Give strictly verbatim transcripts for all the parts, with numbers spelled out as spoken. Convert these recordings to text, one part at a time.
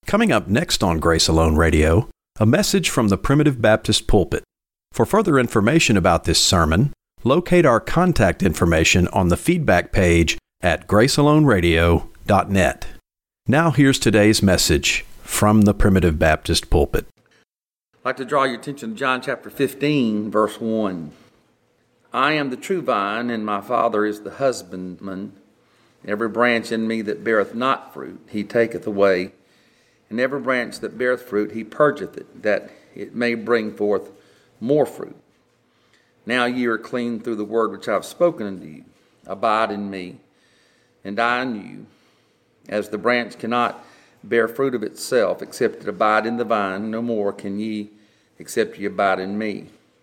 Coming up next on Grace Alone Radio, a message from the Primitive Baptist Pulpit. For further information about this sermon, locate our contact information on the feedback page at grace alone radio dot net. Now here's today's message from the Primitive Baptist Pulpit. I'd like to draw your attention to John chapter fifteen, verse one. I am the true vine, and my Father is the husbandman. Every branch in me that beareth not fruit, he taketh away. And every branch that beareth fruit, he purgeth it, that it may bring forth more fruit. Now ye are clean through the word which I have spoken unto you. Abide in me, and I in you. As the branch cannot bear fruit of itself, except it abide in the vine, no more can ye, except ye abide in me.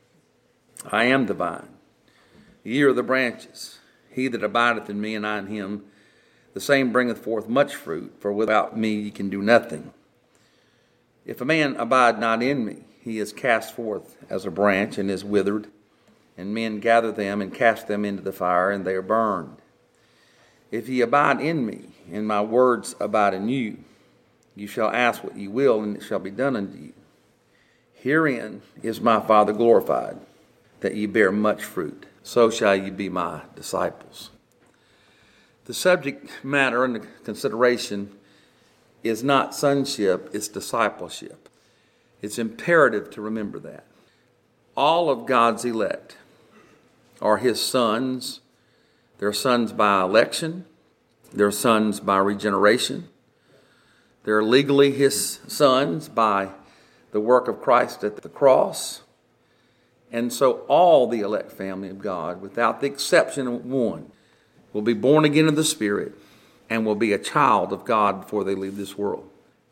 I am the vine, ye are the branches. He that abideth in me, and I in him, the same bringeth forth much fruit, for without me ye can do nothing. If a man abide not in me, he is cast forth as a branch, and is withered, and men gather them, and cast them into the fire, and they are burned. If ye abide in me, and my words abide in you, you shall ask what ye will, and it shall be done unto you. Herein is my Father glorified, that ye bear much fruit. So shall ye be my disciples. The subject matter and the consideration is not sonship, it's discipleship. It's imperative to remember that. All of God's elect are his sons. They're sons by election. They're sons by regeneration. They're legally his sons by the work of Christ at the cross. And so all the elect family of God, without the exception of one, will be born again of the Spirit and will be a child of God before they leave this world.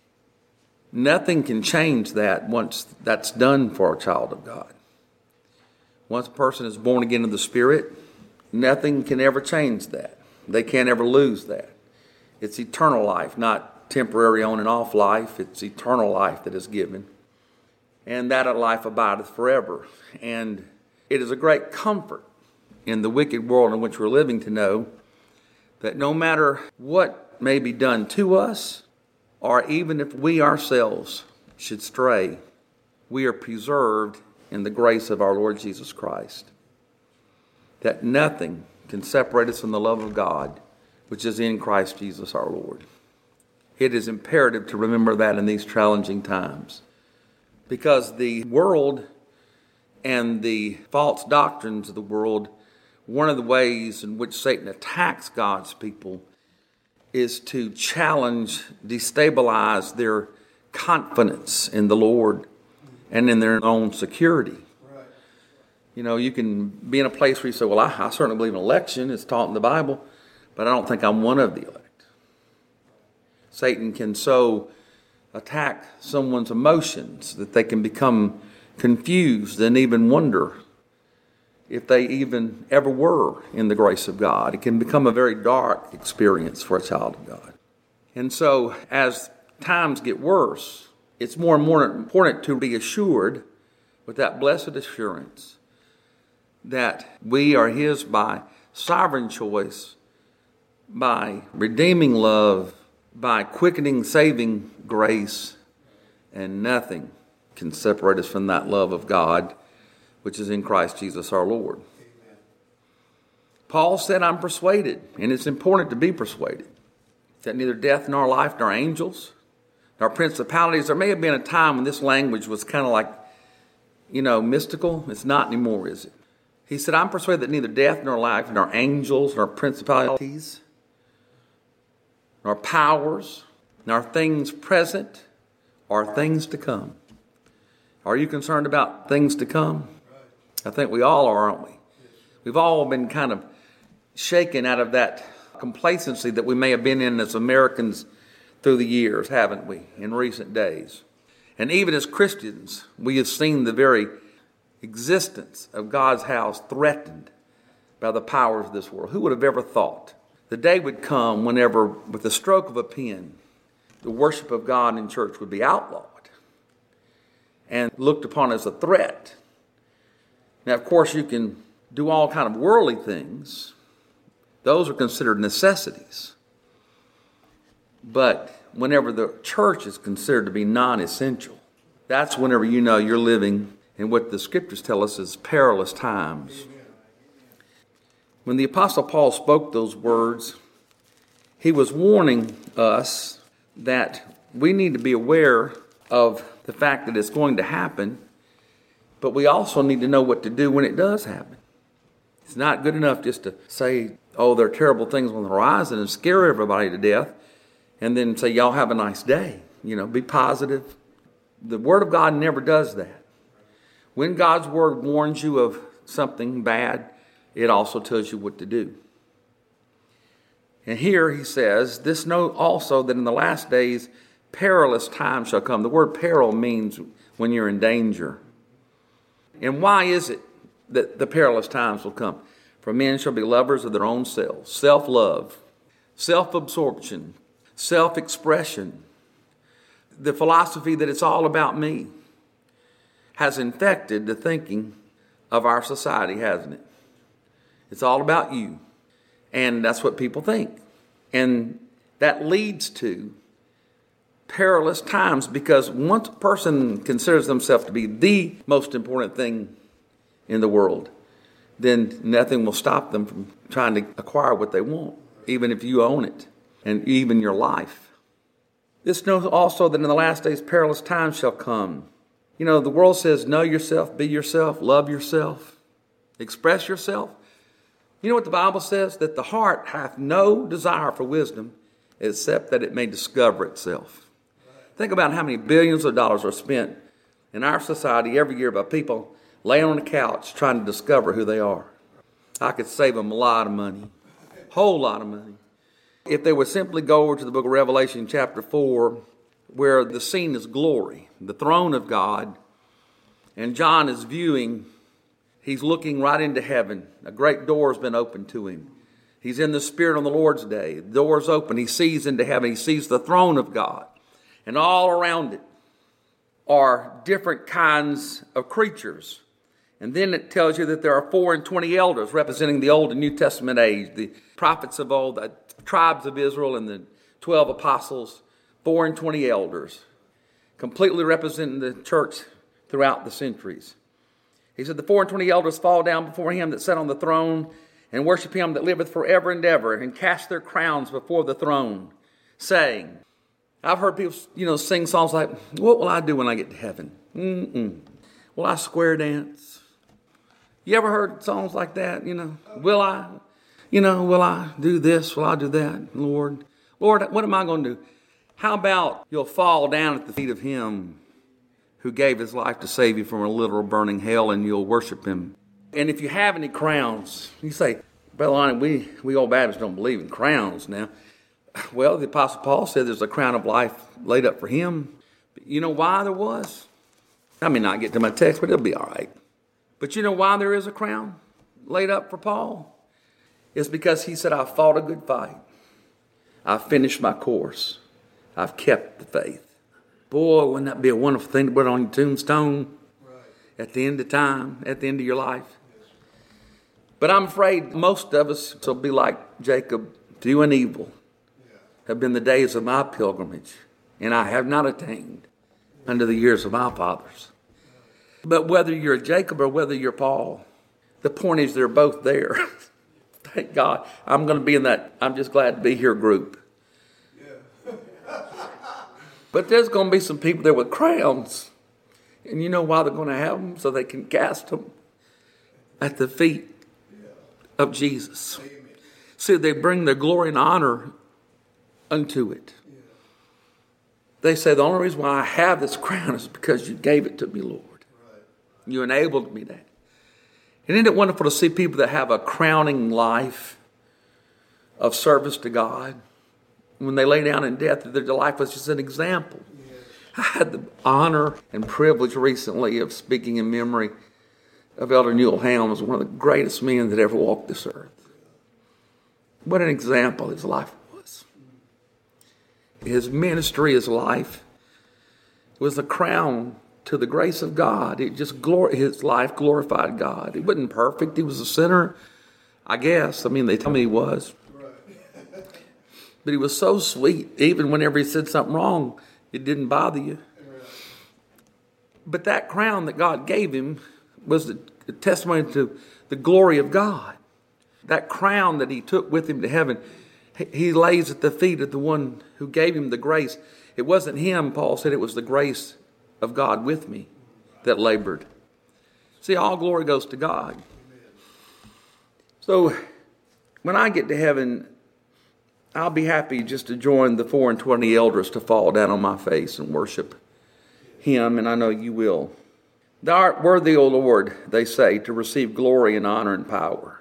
Nothing can change that once that's done for a child of God. Once a person is born again of the Spirit, nothing can ever change that. They can't ever lose that. It's eternal life, not temporary on and off life. It's eternal life that is given. And that life abideth forever. And it is a great comfort in the wicked world in which we're living to know that no matter what may be done to us, or even if we ourselves should stray, we are preserved in the grace of our Lord Jesus Christ. That nothing can separate us from the love of God, which is in Christ Jesus our Lord. It is imperative to remember that in these challenging times. Because the world and the false doctrines of the world, one of the ways in which Satan attacks God's people is to challenge, destabilize their confidence in the Lord and in their own security. Right. You know, you can be in a place where you say, well, I, I certainly believe in election. It's taught in the Bible, but I don't think I'm one of the elect. Satan can so attack someone's emotions that they can become confused and even wonder if they even ever were in the grace of God. It can become a very dark experience for a child of God. And so as times get worse, it's more and more important to be assured with that blessed assurance that we are his by sovereign choice, by redeeming love, by quickening, saving grace, and nothing can separate us from that love of God, which is in Christ Jesus our Lord. Amen. Paul said, I'm persuaded, and it's important to be persuaded, that neither death nor life nor angels nor principalities. There may have been a time when this language was kind of like, you know, mystical. It's not anymore, is it? He said, I'm persuaded that neither death nor life nor angels nor principalities nor powers, nor things present, or things to come. Are you concerned about things to come? I think we all are, aren't we? We've all been kind of shaken out of that complacency that we may have been in as Americans through the years, haven't we, in recent days? And even as Christians, we have seen the very existence of God's house threatened by the powers of this world. Who would have ever thought the day would come whenever, with the stroke of a pen, the worship of God in church would be outlawed and looked upon as a threat? Now, of course, you can do all kind of worldly things. Those are considered necessities. But whenever the church is considered to be non-essential. That's whenever you know you're living in what the scriptures tell us is perilous times. When the Apostle Paul spoke those words, he was warning us that we need to be aware of the fact that it's going to happen, but we also need to know what to do when it does happen. It's not good enough just to say, oh, there are terrible things on the horizon and scare everybody to death, and then say, y'all have a nice day. You know, be positive. The Word of God never does that. When God's Word warns you of something bad, it also tells you what to do. And here he says, this know also that in the last days perilous times shall come. The word peril means when you're in danger. And why is it that the perilous times will come? For men shall be lovers of their own selves, self-love, self-absorption, self-expression. The philosophy that it's all about me has infected the thinking of our society, hasn't it? It's all about you. And that's what people think. And that leads to perilous times, because once a person considers themselves to be the most important thing in the world, then nothing will stop them from trying to acquire what they want, even if you own it, and even your life. This knows also that in the last days perilous times shall come. You know, the world says, know yourself, be yourself, love yourself, express yourself. You know what the Bible says? That the heart hath no desire for wisdom except that it may discover itself. Think about how many billions of dollars are spent in our society every year by people laying on the couch trying to discover who they are. I could save them a lot of money, a whole lot of money. If they would simply go over to the book of Revelation chapter four, where the scene is glory, the throne of God, and John is viewing. He's looking right into heaven. A great door has been opened to him. He's in the Spirit on the Lord's day. The door's open. He sees into heaven. He sees the throne of God. And all around it are different kinds of creatures. And then it tells you that there are four and twenty elders representing the Old and New Testament age, the prophets of old, the tribes of Israel, and the twelve apostles, four and twenty elders, completely representing the church throughout the centuries. He said, the four and twenty elders fall down before him that sat on the throne and worship him that liveth forever and ever, and cast their crowns before the throne, saying, I've heard people, you know, sing songs like, what will I do when I get to heaven? Mm-mm. Will I square dance? You ever heard songs like that? You know, will I, you know, will I do this? Will I do that? Lord, Lord, what am I going to do? How about you'll fall down at the feet of him who gave his life to save you from a literal burning hell, and you'll worship him. And if you have any crowns, you say, Brother Lonnie, we, we old Baptists don't believe in crowns now. Well, the Apostle Paul said there's a crown of life laid up for him. You know why there was? I may not get to my text, but it'll be all right. But you know why there is a crown laid up for Paul? It's because he said, I've fought a good fight. I've finished my course. I've kept the faith. Boy, wouldn't that be a wonderful thing to put on your tombstone right at the end of time, at the end of your life? Yes. But I'm afraid most of us will be like Jacob, doing evil. Yeah. Have been the days of my pilgrimage, and I have not attained under the years of my fathers. Yeah. But whether you're Jacob or whether you're Paul, the point is they're both there. Thank God. I'm going to be in that I'm just glad to be here group. But there's going to be some people there with crowns. And you know why they're going to have them? So they can cast them at the feet of Jesus. See, they bring their glory and honor unto it. They say, the only reason why I have this crown is because you gave it to me, Lord. You enabled me that. And isn't it wonderful to see people that have a crowning life of service to God? When they lay down in death, their life was just an example. Yes. I had the honor and privilege recently of speaking in memory of Elder Newell Helms, one of the greatest men that ever walked this earth. What an example his life was. His ministry, his life, was a crown to the grace of God. It just glor- his life glorified God. He wasn't perfect. He was a sinner, I guess. I mean, they tell me he was. But he was so sweet. Even whenever he said something wrong, it didn't bother you. But that crown that God gave him was a testimony to the glory of God. That crown that he took with him to heaven, he lays at the feet of the one who gave him the grace. It wasn't him, Paul said, it was the grace of God with me that labored. See, all glory goes to God. So when I get to heaven, I'll be happy just to join the four and twenty elders to fall down on my face and worship him, and I know you will. Thou art worthy, O Lord, they say, to receive glory and honor and power.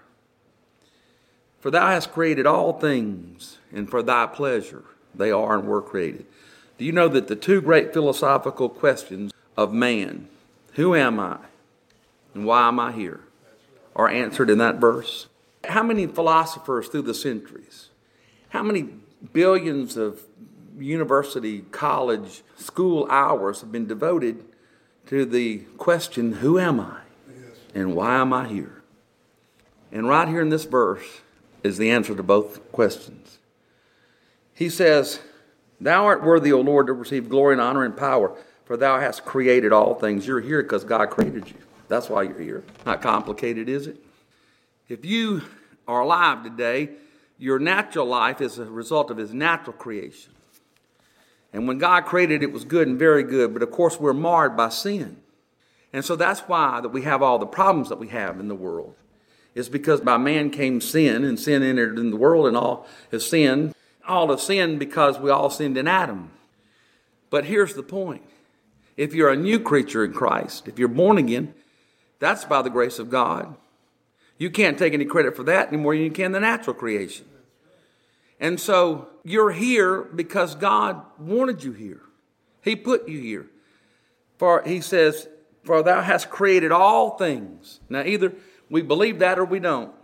For thou hast created all things, and for thy pleasure they are and were created. Do you know that the two great philosophical questions of man, who am I and why am I here, are answered in that verse? How many philosophers through the centuries, how many billions of university, college, school hours have been devoted to the question, who am I and why am I here? And right here in this verse is the answer to both questions. He says, thou art worthy, O Lord, to receive glory and honor and power, for thou hast created all things. You're here because God created you. That's why you're here. Not complicated, is it? If you are alive today, your natural life is a result of his natural creation. And when God created it, it was good and very good. But of course, we're marred by sin. And so that's why that we have all the problems that we have in the world. It's because by man came sin, and sin entered in the world, and all has sinned. All have sinned because we all sinned in Adam. But here's the point. If you're a new creature in Christ, if you're born again, that's by the grace of God. You can't take any credit for that any more than you can the natural creation. And so you're here because God wanted you here. He put you here. For he says, for thou hast created all things. Now either we believe that or we don't.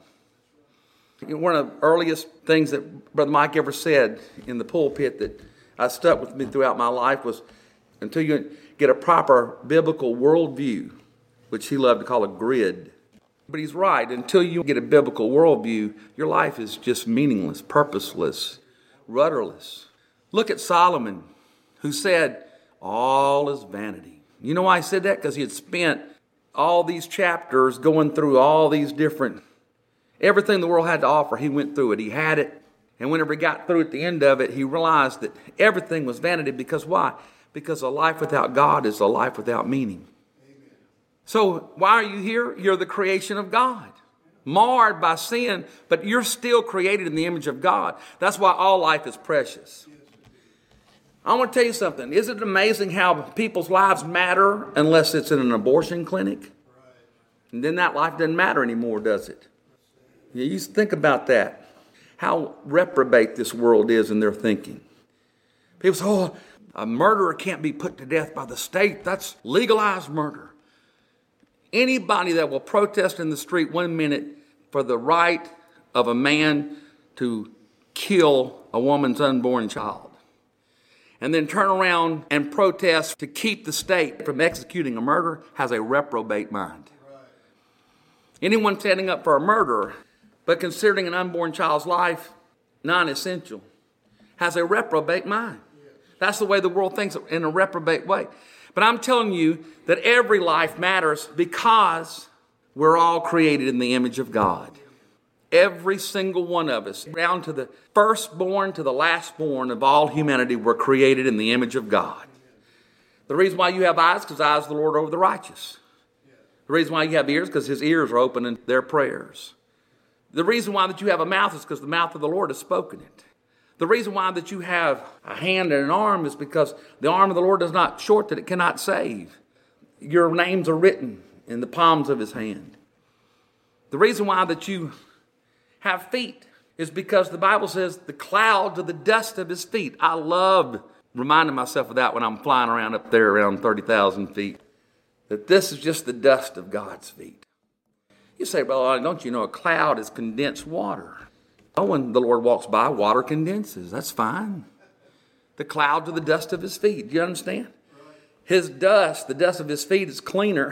One of the earliest things that Brother Mike ever said in the pulpit that I stuck with me throughout my life was, until you get a proper biblical worldview, which he loved to call a grid. But he's right. Until you get a biblical worldview, your life is just meaningless, purposeless, rudderless. Look at Solomon, who said, all is vanity. You know why he said that? Because he had spent all these chapters going through all these different, everything the world had to offer. He went through it. He had it. And whenever he got through at the end of it, he realized that everything was vanity. Because why? Because a life without God is a life without meaning. So why are you here? You're the creation of God, marred by sin, but you're still created in the image of God. That's why all life is precious. I want to tell you something. Isn't it amazing how people's lives matter unless it's in an abortion clinic? And then that life doesn't matter anymore, does it? You used to think about that, how reprobate this world is in their thinking. People say, oh, a murderer can't be put to death by the state. That's legalized murder. Anybody that will protest in the street one minute for the right of a man to kill a woman's unborn child, and then turn around and protest to keep the state from executing a murderer has a reprobate mind. Anyone standing up for a murderer, but considering an unborn child's life non-essential, has a reprobate mind. That's the way the world thinks, in a reprobate way. But I'm telling you that every life matters because we're all created in the image of God. Every single one of us, down to the firstborn to the lastborn of all humanity, were created in the image of God. The reason why you have eyes is because the eyes of the Lord are over the righteous. The reason why you have ears is because his ears are open in their prayers. The reason why that you have a mouth is because the mouth of the Lord has spoken it. The reason why that you have a hand and an arm is because the arm of the Lord is not short that it cannot save. Your names are written in the palms of his hand. The reason why that you have feet is because the Bible says the clouds are the dust of his feet. I love reminding myself of that when I'm flying around up there around thirty thousand feet, that this is just the dust of God's feet. You say, well, don't you know a cloud is condensed water? Oh, when the Lord walks by, water condenses. That's fine. The clouds are the dust of his feet. Do you understand? His dust, the dust of his feet, is cleaner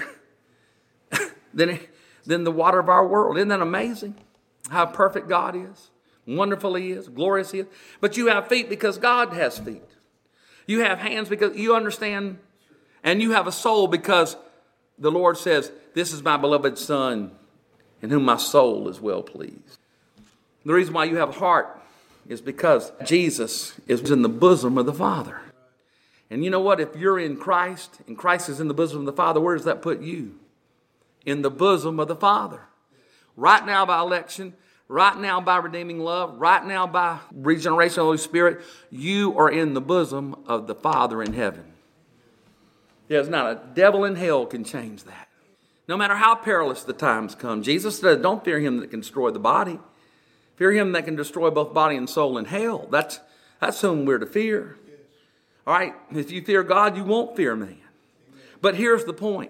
than, than the water of our world. Isn't that amazing? How perfect God is. Wonderful He is, glorious He is. But you have feet because God has feet. You have hands because you understand, and you have a soul because the Lord says, this is my beloved Son, in whom my soul is well pleased. The reason why you have a heart is because Jesus is in the bosom of the Father. And you know what? If you're in Christ, and Christ is in the bosom of the Father, where does that put you? In the bosom of the Father. Right now by election, right now by redeeming love, right now by regeneration of the Holy Spirit, you are in the bosom of the Father in heaven. There's not a devil in hell can change that. No matter how perilous the times come. Jesus said, don't fear him that can destroy the body. Fear him that can destroy both body and soul in hell. That's, that's whom we're to fear. All right, if you fear God, you won't fear man. But here's the point.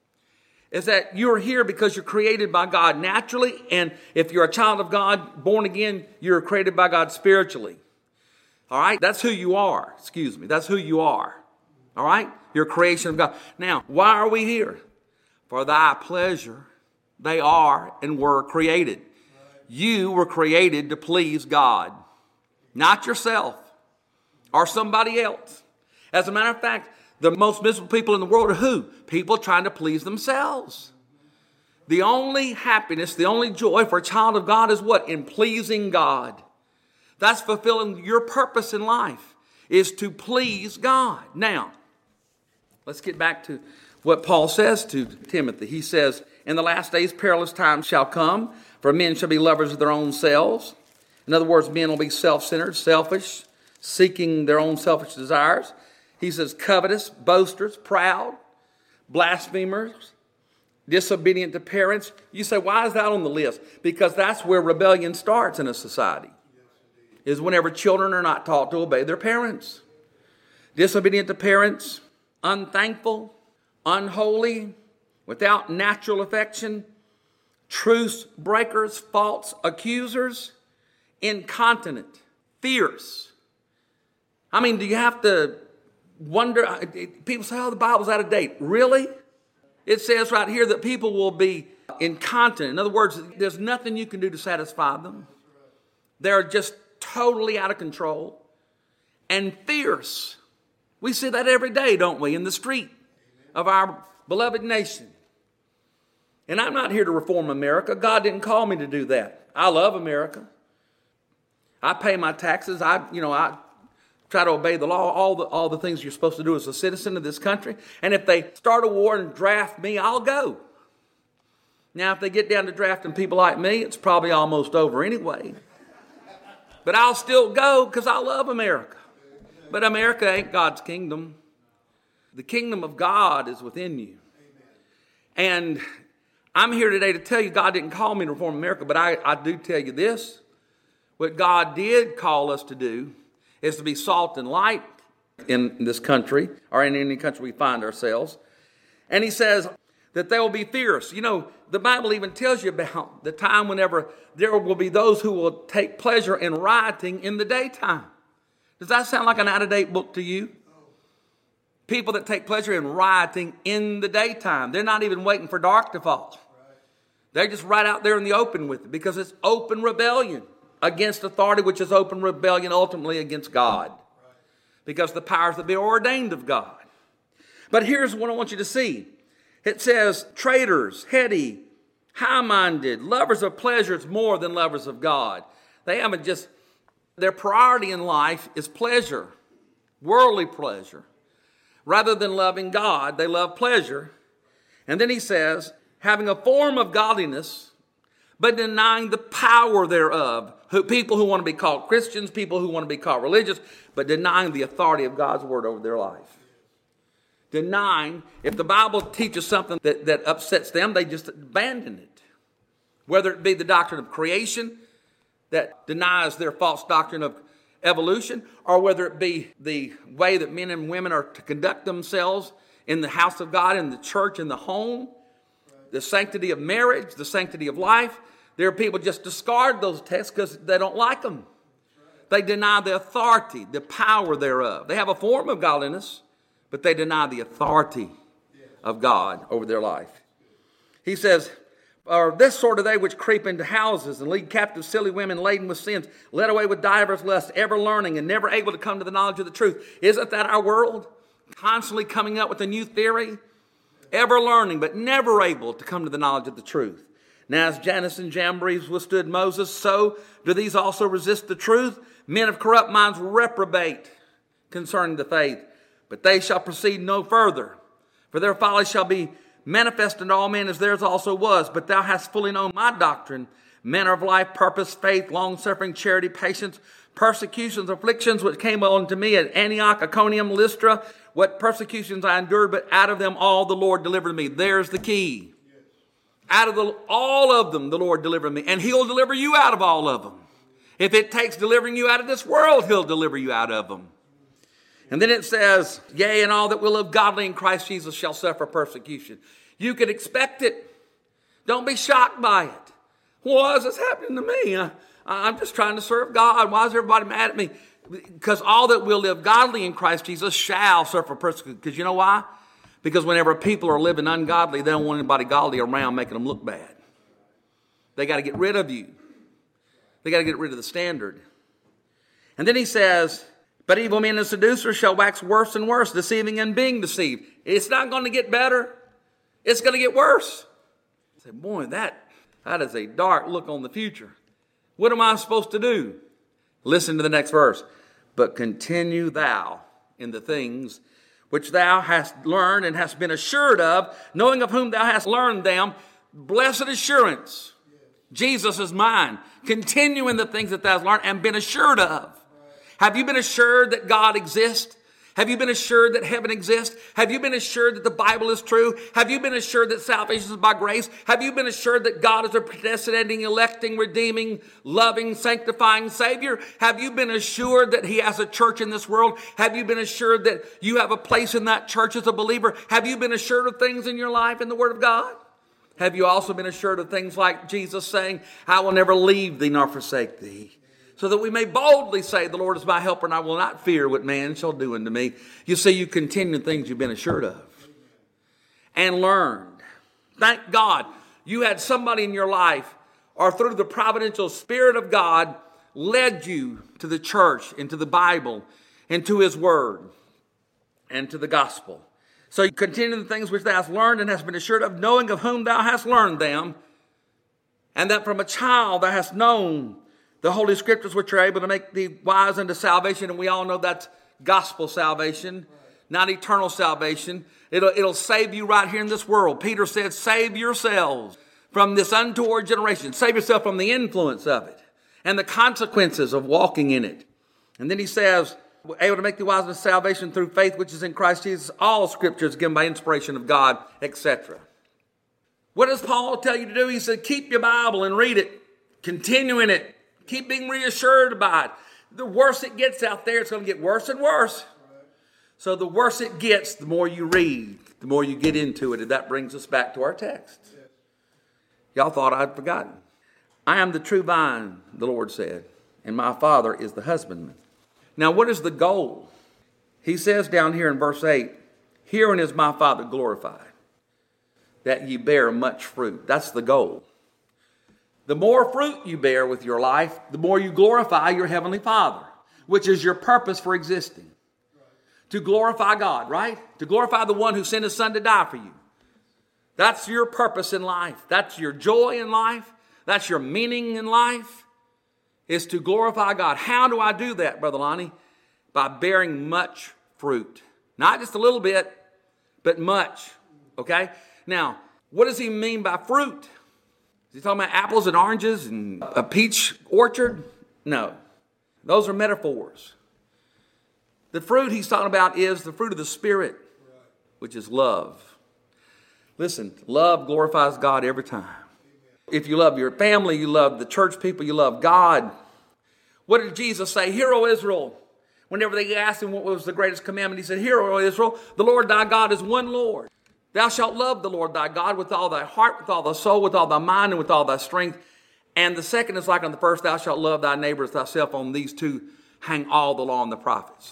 Is that you're here because you're created by God naturally. And if you're a child of God, born again, you're created by God spiritually. All right, that's who you are. Excuse me, that's who you are. All right, you're a creation of God. Now, why are we here? For thy pleasure, they are and were created. You were created to please God, not yourself or somebody else. As a matter of fact, the most miserable people in the world are who? People trying to please themselves. The only happiness, the only joy for a child of God is what? In pleasing God. That's fulfilling your purpose in life, is to please God. Now, let's get back to what Paul says to Timothy. He says, in the last days perilous times shall come, for men shall be lovers of their own selves. In other words, men will be self-centered, selfish, seeking their own selfish desires. He says covetous, boasters, proud, blasphemers, disobedient to parents. You say, why is that on the list? Because that's where rebellion starts in a society. Is whenever children are not taught to obey their parents. Disobedient to parents, unthankful, unholy, without natural affection, truce breakers, false accusers, incontinent, fierce. I mean, do you have to wonder? People say, oh, the Bible's out of date. Really? It says right here that people will be incontinent. In other words, there's nothing you can do to satisfy them. They're just totally out of control. And fierce. We see that every day, don't we, in the street of our beloved nation. And I'm not here to reform America. God didn't call me to do that. I love America. I pay my taxes. I, you know, I try to obey the law, all the all the things you're supposed to do as a citizen of this country. And if they start a war and draft me, I'll go. Now, if they get down to drafting people like me, it's probably almost over anyway. But I'll still go because I love America. But America ain't God's kingdom. The kingdom of God is within you. And I'm here today to tell you God didn't call me to reform America, but I, I do tell you this. What God did call us to do is to be salt and light in this country, or in any country we find ourselves. And he says that they will be fierce. You know, the Bible even tells you about the time whenever there will be those who will take pleasure in rioting in the daytime. Does that sound like an out-of-date book to you? People that take pleasure in rioting in the daytime. They're not even waiting for dark to fall. They're just right out there in the open with it because it's open rebellion against authority, which is open rebellion ultimately against God. Because the powers that be are ordained of God. But here's what I want you to see. It says, traitors, heady, high-minded, lovers of pleasures more than lovers of God. They haven't just, their priority in life is pleasure, worldly pleasure. Rather than loving God, they love pleasure. And then he says, having a form of godliness, but denying the power thereof. Who, people who want to be called Christians, people who want to be called religious, but denying the authority of God's word over their life. Denying, if the Bible teaches something that, that upsets them, they just abandon it. Whether it be the doctrine of creation that denies their false doctrine of evolution, or whether it be the way that men and women are to conduct themselves in the house of God, in the church, in the home, the sanctity of marriage, the sanctity of life. There are people just discard those texts because they don't like them. They deny the authority, the power thereof. They have a form of godliness, but they deny the authority of God over their life. He says, Or this sort of they which creep into houses and lead captive silly women laden with sins, led away with divers lusts, ever learning and never able to come to the knowledge of the truth. Isn't that our world? Constantly coming up with a new theory, ever learning but never able to come to the knowledge of the truth. Now as Jannes and Jambres withstood Moses, so do these also resist the truth. Men of corrupt minds reprobate concerning the faith, but they shall proceed no further. For their folly shall be manifest unto all men as theirs also was. But thou hast fully known my doctrine, manner of life, purpose, faith, long-suffering, charity, patience, persecutions, afflictions, which came unto me at Antioch, Iconium, Lystra. What persecutions I endured, but out of them all the Lord delivered me. There's the key. Out of the, all of them the Lord delivered me. And he'll deliver you out of all of them. If it takes delivering you out of this world, he'll deliver you out of them. And then it says, yea, and all that will live godly in Christ Jesus shall suffer persecution. You can expect it. Don't be shocked by it. Why is this happening to me? I, I'm just trying to serve God. Why is everybody mad at me? Because all that will live godly in Christ Jesus shall suffer persecution. Because you know why? Because whenever people are living ungodly, they don't want anybody godly around making them look bad. They got to get rid of you. They got to get rid of the standard. And then he says, but evil men and seducers shall wax worse and worse, deceiving and being deceived. It's not going to get better. It's going to get worse. I say, boy, that, that is a dark look on the future. What am I supposed to do? Listen to the next verse. But continue thou in the things which thou hast learned and hast been assured of, knowing of whom thou hast learned them. Blessed assurance. Jesus is mine. Continue in the things that thou hast learned and been assured of. Have you been assured that God exists? Have you been assured that heaven exists? Have you been assured that the Bible is true? Have you been assured that salvation is by grace? Have you been assured that God is a predestinating, electing, redeeming, loving, sanctifying Savior? Have you been assured that he has a church in this world? Have you been assured that you have a place in that church as a believer? Have you been assured of things in your life in the Word of God? Have you also been assured of things like Jesus saying, I will never leave thee nor forsake thee? So that we may boldly say, the Lord is my helper, and I will not fear what man shall do unto me. You see, you continue the things you've been assured of and learned. Thank God you had somebody in your life, or through the providential Spirit of God, led you to the church, into the Bible, into his word, and to the gospel. So you continue the things which thou hast learned and hast been assured of, knowing of whom thou hast learned them, and that from a child thou hast known the Holy Scriptures, which are able to make thee wise unto salvation. And we all know that's gospel salvation, not eternal salvation. It'll, it'll save you right here in this world. Peter said, save yourselves from this untoward generation. Save yourself from the influence of it and the consequences of walking in it. And then he says, able to make thee wise unto salvation through faith which is in Christ Jesus. All Scripture is given by inspiration of God, et cetera. What does Paul tell you to do? He said, keep your Bible and read it. Continue in it. Keep being reassured about it. The worse it gets out there, it's going to get worse and worse. So the worse it gets, the more you read, the more you get into it. And that brings us back to our text. Y'all thought I'd forgotten. I am the true vine, the Lord said, and my Father is the husbandman. Now, what is the goal? He says down here in verse eight, herein is my Father glorified, that ye bear much fruit. That's the goal. The more fruit you bear with your life, the more you glorify your Heavenly Father, which is your purpose for existing. Right. To glorify God, right? To glorify the one who sent his Son to die for you. That's your purpose in life. That's your joy in life. That's your meaning in life, is to glorify God. How do I do that, Brother Lonnie? By bearing much fruit. Not just a little bit, but much. Okay? Now, what does he mean by fruit? Is he talking about apples and oranges and a peach orchard? No. Those are metaphors. The fruit he's talking about is the fruit of the Spirit, which is love. Listen, love glorifies God every time. If you love your family, you love the church people, you love God. What did Jesus say? Hear, O Israel. Whenever they asked him what was the greatest commandment, he said, Hear, O Israel, the Lord thy God is one Lord. Thou shalt love the Lord thy God with all thy heart, with all thy soul, with all thy mind, and with all thy strength. And the second is like on the first, thou shalt love thy neighbor as thyself. On these two hang all the law and the prophets.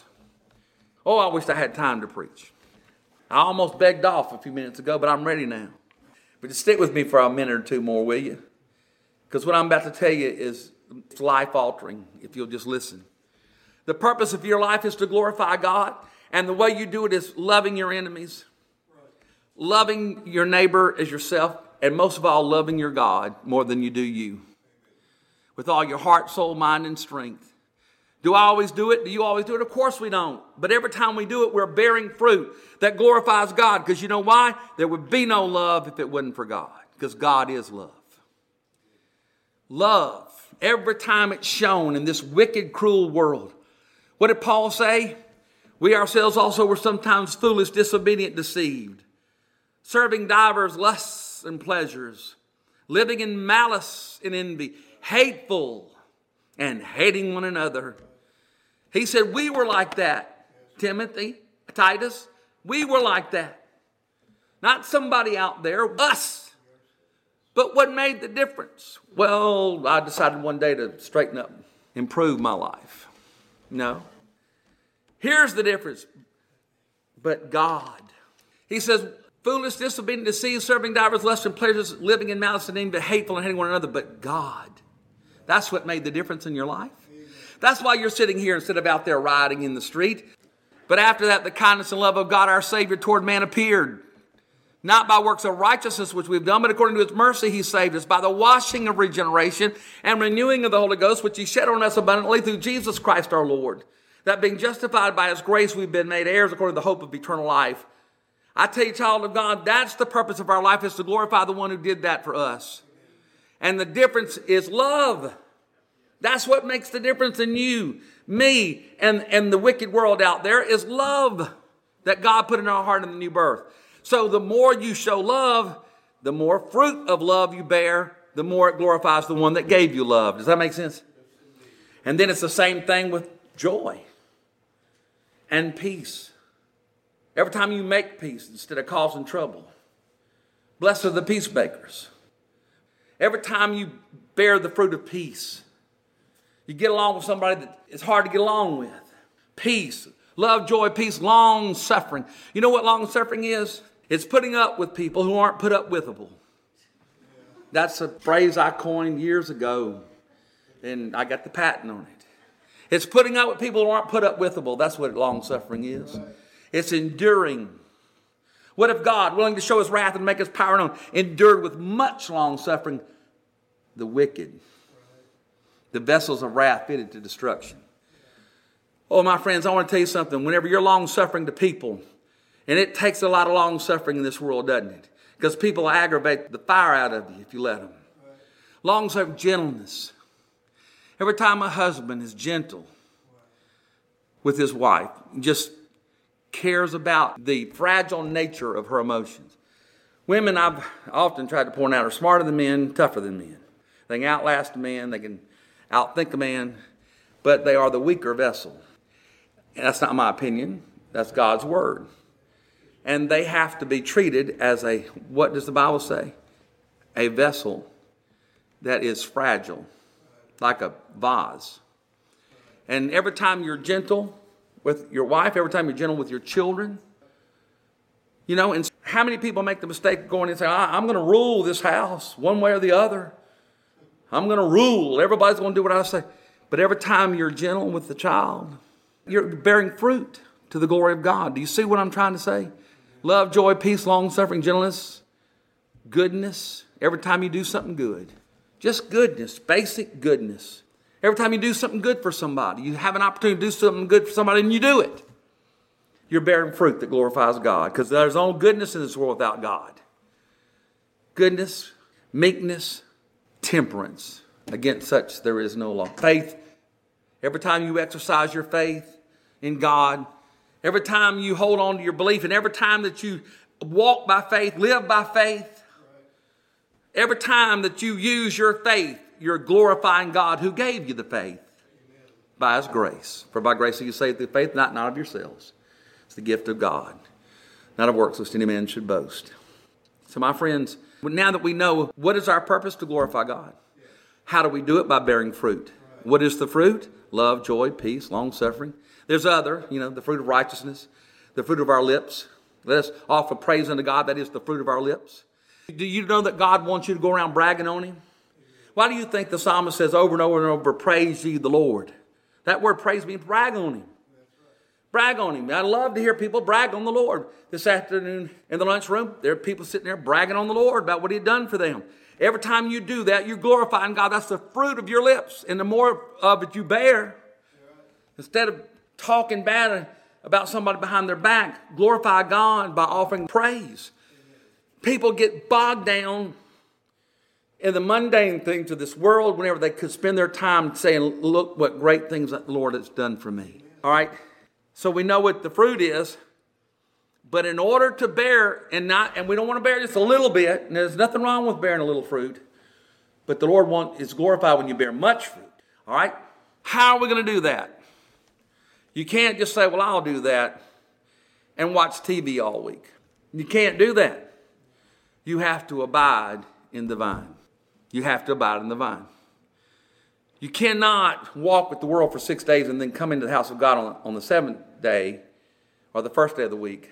Oh, I wish I had time to preach. I almost begged off a few minutes ago, but I'm ready now. But just stick with me for a minute or two more, will you? Because what I'm about to tell you is life-altering, if you'll just listen. The purpose of your life is to glorify God, and the way you do it is loving your enemies, loving your neighbor as yourself, and most of all, loving your God more than you do you. With all your heart, soul, mind, and strength. Do I always do it? Do you always do it? Of course we don't. But every time we do it, we're bearing fruit that glorifies God. Because you know why? There would be no love if it wasn't for God. Because God is love. Love. Every time it's shown in this wicked, cruel world. What did Paul say? We ourselves also were sometimes foolish, disobedient, deceived. Serving divers lusts and pleasures. Living in malice and envy. Hateful and hating one another. He said we were like that. Timothy, Titus, we were like that. Not somebody out there, us. But what made the difference? Well, I decided one day to straighten up, improve my life. No. Here's the difference. But God. He says, foolish, disobedient, deceived, serving divers lusts and pleasures, living in malice and envy, hateful and hating one another. But God. That's what made the difference in your life. That's why you're sitting here instead of out there riding in the street. But after that, the kindness and love of God our Savior toward man appeared. Not by works of righteousness which we've done, but according to his mercy he saved us by the washing of regeneration and renewing of the Holy Ghost, which he shed on us abundantly through Jesus Christ our Lord. That being justified by his grace, we've been made heirs according to the hope of eternal life. I tell you, child of God, that's the purpose of our life, is to glorify the one who did that for us. And the difference is love. That's what makes the difference in you, me, and, and the wicked world out there is love that God put in our heart in the new birth. So the more you show love, the more fruit of love you bear, the more it glorifies the one that gave you love. Does that make sense? And then it's the same thing with joy and peace. Every time you make peace instead of causing trouble. Blessed are the peacemakers. Every time you bear the fruit of peace, you get along with somebody that it's hard to get along with. Peace, love, joy, peace, long suffering. You know what long suffering is? It's putting up with people who aren't put up withable. That's a phrase I coined years ago, and I got the patent on it. It's putting up with people who aren't put up withable. That's what long suffering is. It's enduring. What if God, willing to show his wrath and make his power known, endured with much long suffering the wicked, the vessels of wrath fitted to destruction? Oh, my friends, I want to tell you something. Whenever you're long suffering to people, and it takes a lot of long suffering in this world, doesn't it? Because people aggravate the fire out of you if you let them. Long suffering, gentleness. Every time a husband is gentle with his wife, just cares about the fragile nature of her emotions. Women, I've often tried to point out, are smarter than men, tougher than men. They can outlast a man, they can outthink a man, but they are the weaker vessel. And that's not my opinion. That's God's word. And they have to be treated as a, what does the Bible say? A vessel that is fragile, like a vase. And every time you're gentle with your wife, every time you're gentle with your children, you know, and how many people make the mistake of going and saying, I'm going to rule this house one way or the other. I'm going to rule. Everybody's going to do what I say. But every time you're gentle with the child, you're bearing fruit to the glory of God. Do you see what I'm trying to say? Love, joy, peace, long-suffering, gentleness, goodness. Every time you do something good. Just goodness, basic goodness. Every time you do something good for somebody, you have an opportunity to do something good for somebody and you do it. You're bearing fruit that glorifies God, because there's no goodness in this world without God. Goodness, meekness, temperance. Against such there is no law. Faith. Every time you exercise your faith in God, every time you hold on to your belief, and every time that you walk by faith, live by faith, every time that you use your faith, you're glorifying God who gave you the faith by his grace. For by grace are you saved through faith, not, not of yourselves. It's the gift of God, not of works lest any man should boast. So my friends, now that we know what is our purpose, to glorify God, how do we do it? By bearing fruit. What is the fruit? Love, joy, peace, long-suffering. There's other, you know, the fruit of righteousness, the fruit of our lips. Let us offer praise unto God. That is the fruit of our lips. Do you know that God wants you to go around bragging on him? Why do you think the psalmist says over and over and over, praise ye the Lord? That word praise means brag on him. Brag on him. I love to hear people brag on the Lord. This afternoon in the lunchroom, there are people sitting there bragging on the Lord about what he had done for them. Every time you do that, you're glorifying God. That's the fruit of your lips. And the more of it you bear, instead of talking bad about somebody behind their back, glorify God by offering praise. People get bogged down in the mundane things of this world whenever they could spend their time saying, look what great things that the Lord has done for me. All right? So we know what the fruit is. But in order to bear, and not, and we don't want to bear just a little bit, and there's nothing wrong with bearing a little fruit, but the Lord want, is glorified when you bear much fruit. All right? How are we going to do that? You can't just say, well, I'll do that, and watch T V all week. You can't do that. You have to abide in the vine. You have to abide in the vine. You cannot walk with the world for six days and then come into the house of God on, on the seventh day or the first day of the week.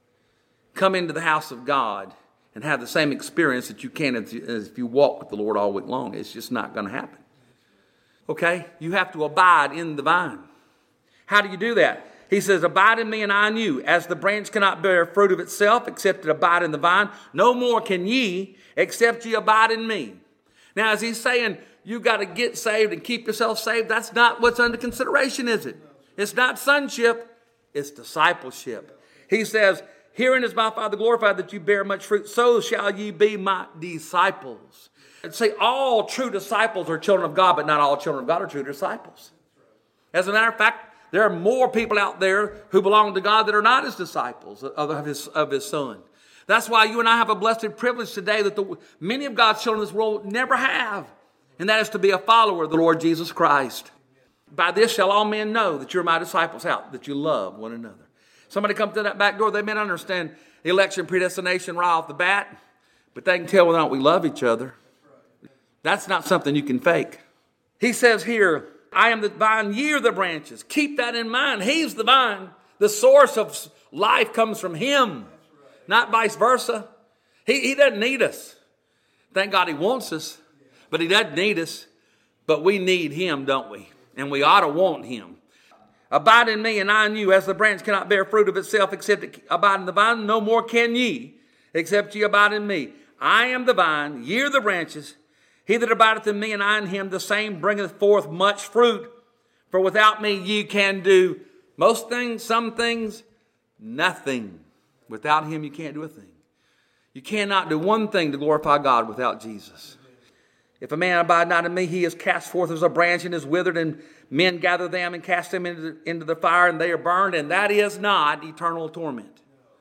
Come into the house of God and have the same experience that you can as, as if you walk with the Lord all week long. It's just not going to happen. Okay? You have to abide in the vine. How do you do that? He says, abide in me and I in you. As the branch cannot bear fruit of itself except it abide in the vine, no more can ye except ye abide in me. Now, as he's saying, you got to get saved and keep yourself saved. That's not what's under consideration, is it? It's not sonship. It's discipleship. He says, herein is my Father glorified that you bear much fruit. So shall ye be my disciples. And say all true disciples are children of God, but not all children of God are true disciples. As a matter of fact, there are more people out there who belong to God that are not his disciples of his, of his son. That's why you and I have a blessed privilege today that the, many of God's children in this world never have. And that is to be a follower of the Lord Jesus Christ. By this shall all men know that you're my disciples out, that you love one another. Somebody come to that back door, they may not understand election predestination right off the bat, but they can tell whether or not we love each other. That's not something you can fake. He says here, I am the vine, ye are the branches. Keep that in mind. He's the vine. The source of life comes from him, not vice versa. He, he doesn't need us. Thank God he wants us, but he doesn't need us. But we need him, don't we? And we ought to want him. Abide in me and I in you, as the branch cannot bear fruit of itself except it abide in the vine, no more can ye, except ye abide in me. I am the vine, ye are the branches. He that abideth in me and I in him, the same bringeth forth much fruit. For without me ye can do most things, some things, nothing. Without him you can't do a thing. You cannot do one thing to glorify God without Jesus. If a man abide not in me, he is cast forth as a branch and is withered, and men gather them and cast them into the, into the fire, and they are burned, and that is not eternal torment.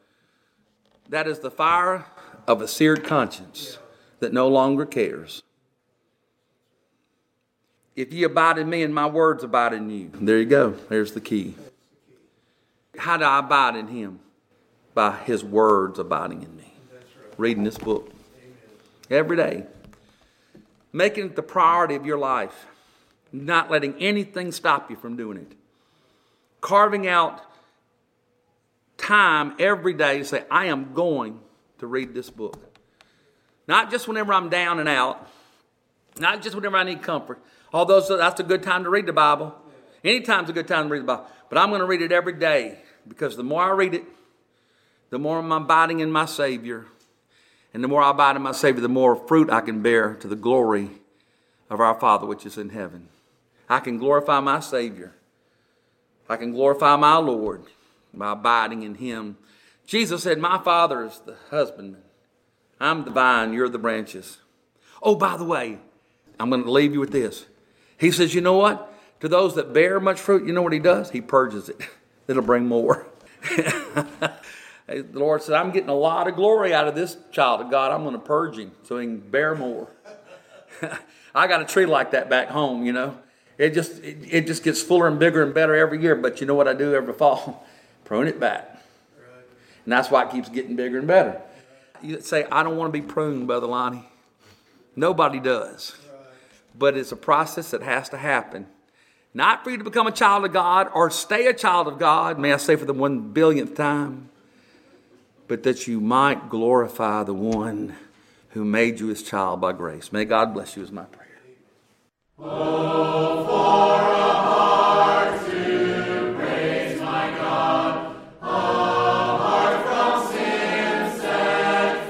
That is the fire of a seared conscience that no longer cares. If ye abide in me and my words abide in you. There you go. There's the key. How do I abide in him? By his words abiding in me. Reading this book. Every day. Making it the priority of your life. Not letting anything stop you from doing it. Carving out time every day to say, I am going to read this book. Not just whenever I'm down and out. Not just whenever I need comfort. Although that's a good time to read the Bible. Anytime's a good time to read the Bible. But I'm going to read it every day. Because the more I read it, the more I'm abiding in my Savior. And the more I abide in my Savior, the more fruit I can bear to the glory of our Father which is in heaven. I can glorify my Savior. I can glorify my Lord by abiding in him. Jesus said, my Father is the husbandman. I'm the vine, you're the branches. Oh, by the way, I'm going to leave you with this. He says, you know what? To those that bear much fruit, you know what he does? He purges it. It'll bring more. The Lord said, I'm getting a lot of glory out of this child of God. I'm going to purge him so he can bear more. I got a tree like that back home, you know. It just it, it just gets fuller and bigger and better every year. But you know what I do every fall? Prune it back. And that's why it keeps getting bigger and better. You say, I don't want to be pruned, Brother Lonnie. Nobody does. But it's a process that has to happen. Not for you to become a child of God or stay a child of God, may I say for the one billionth time, but that you might glorify the one who made you his child by grace. May God bless you is my prayer. Oh, for a heart to praise my God, a heart from sin set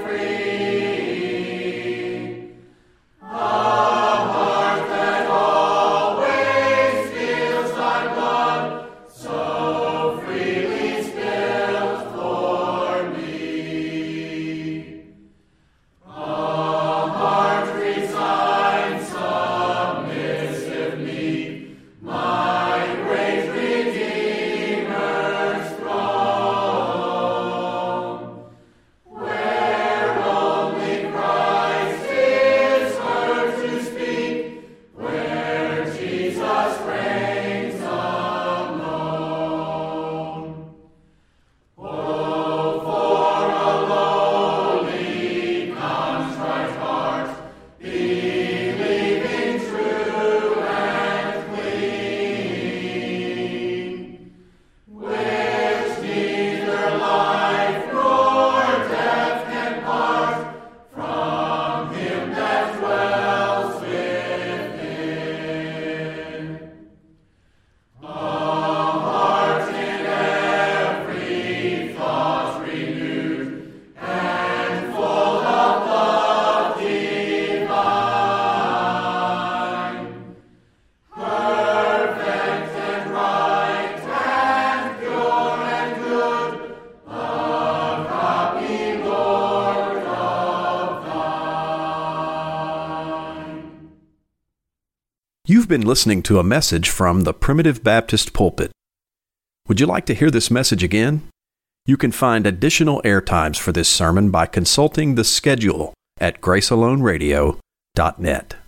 free, a heart that always feels thy blood so freely spilled for me. A heart resigned, submissive, meek, my great Redeemer's throne, where only Christ is heard to speak, where Jesus reigns alone. Oh, for a lowly, contrite heart, believing true and clean, which neither life nor death can part from him that dwells within. A heart in every thought renewed and full of love divine, perfect and right and pure and good, a copy, Lord, of thine. You've been listening to a message from the Primitive Baptist Pulpit. Would you like to hear this message again? You can find additional airtimes for this sermon by consulting the schedule at grace alone radio dot net.